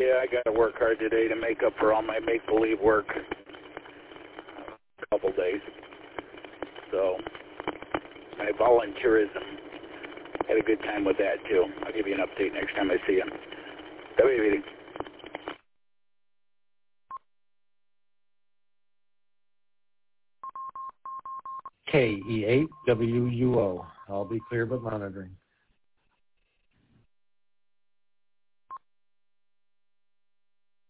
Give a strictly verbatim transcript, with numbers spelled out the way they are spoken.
Yeah, I got to work hard today to make up for all my make-believe work. A couple days. So, my volunteerism, had a good time with that, too. I'll give you an update next time I see you. W meeting. K E eight W U O. I'll be clear but monitoring.